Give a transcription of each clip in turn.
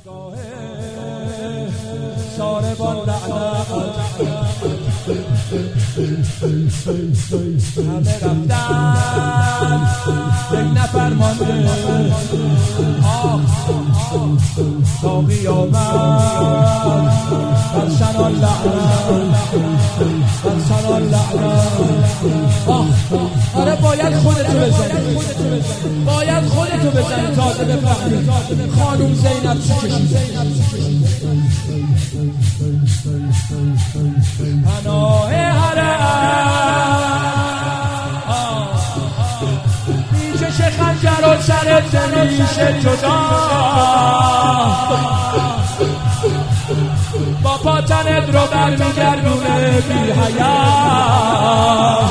ساربان لعنت همه رفتن یک نفر مانده تا قیامت برسنان لعنت برسنان لعنت. آره باید خودتو بزنی، باید خودتو بزنی تازه بفهمی خانوم زینب چی کشیده. پناه میکشه خنجر و سرت نمیشه جدا، با پاتنت رو برمیگردونه بی حیات.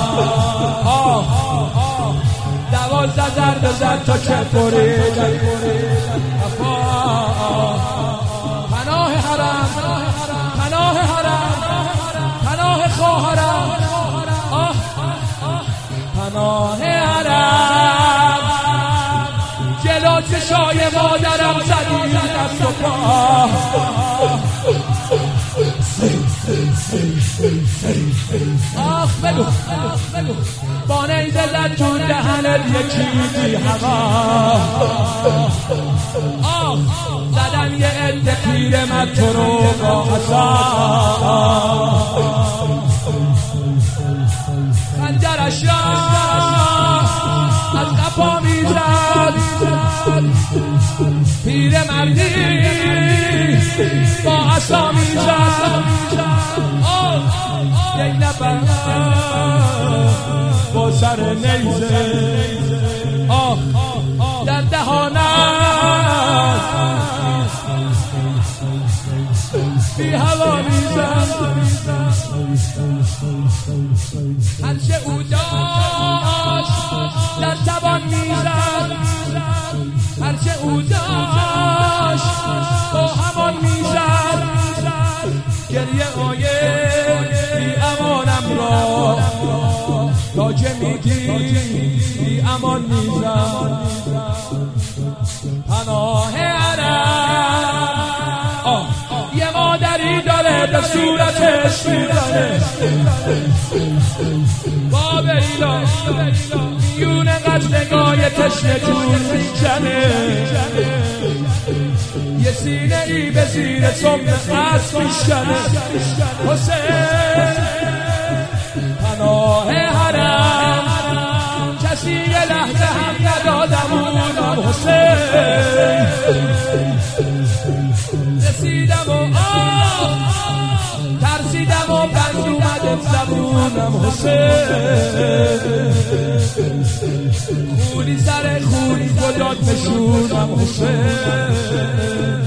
12 ضربه زد تا که برید. پناه حرم، پناه حرم، پناه خواهرم، پناه حرم. جلو چشای مادرم زدی دست و پا. آخ بگو با نیزه زد تو دهنت یکی بی هوا. آخ زدن یه عده پیرمرد تو رو با عصا. خنجرش را از قفا میزد پیرمردی با عصا میزد. یک نفر با سر نیزه در دهانت بی هوا میزد. هرچه او داشت در توان میزد، هرچه او داشت با همان میزد. گریه آیه بی امانم را تا که میگی بی امان میزد. پناه حرم یه مادری داره به صورتش میزنه. باب ایلا میون قتلگاه تشنه جون میکنه. یه سینه ای به زیر سم قصد میشکنه. حسین پناه حرم کسی یه لحظه هم ندادمونم. حسین رسیدم و ترسیدم و بند اومده زبونم. حسین خونی سر خونی خدات نشونم. حسین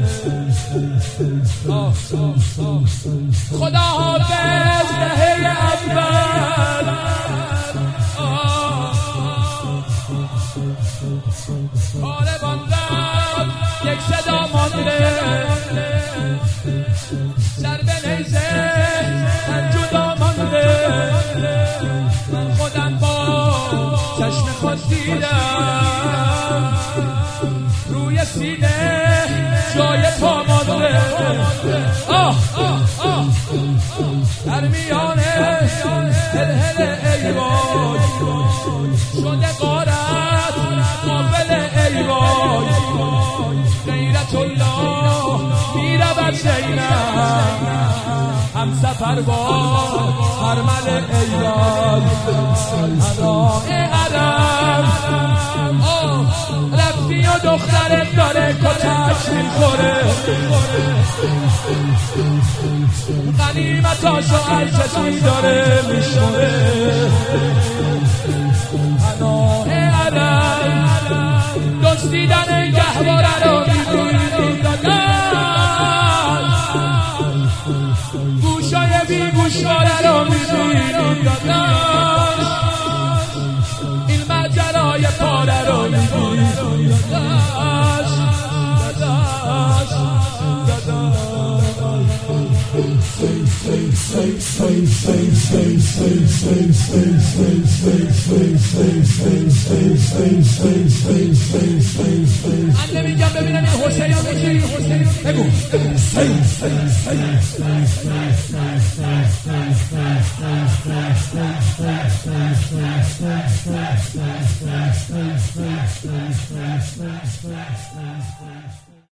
خدا حافظ دهه اول. طالبان رفت یک صدا مانده سر به نیزه من جدا مانده. من خودم با چشم خود دیدم روی سینه جای پا مانده. در میانه هل ای وای شده غارت قابل ای وای. غیرت الله میرود زینب هم سفر با حرمل ایال. پناه حرم رفتی و دخترت داره کتک میخوره. غنیمتاشو هر کسی داره میشوره. پناه حرم دزدیدن گهواره رو میدونی دادن. گوشای بی گوشواره رو میدونی دادن. این ماجرای پاره رو میدونی دادن. میگم ببینم این حسین بگو